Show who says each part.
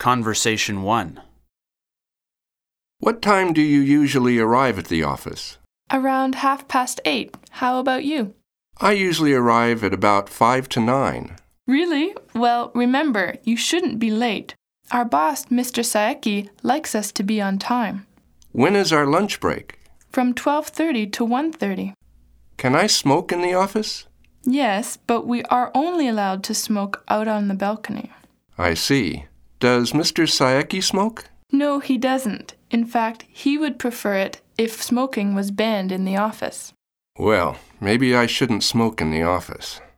Speaker 1: Conversation 1.
Speaker 2: What time do you usually arrive at the office?
Speaker 3: Around 8:30. How about you?
Speaker 2: I usually arrive at about 5 to 9.
Speaker 3: Really? Well, remember, you shouldn't be late. Our boss, Mr. Saeki, likes us to be on time.
Speaker 2: When is our lunch break?
Speaker 3: From 12:30 to 1:30.
Speaker 2: Can I smoke in the office?
Speaker 3: Yes, but we are only allowed to smoke out on the balcony.
Speaker 2: I see. Does Mr. Saeki smoke?
Speaker 3: No, he doesn't. In fact, he would prefer it if smoking was banned in the office.
Speaker 2: Well, maybe I shouldn't smoke in the office.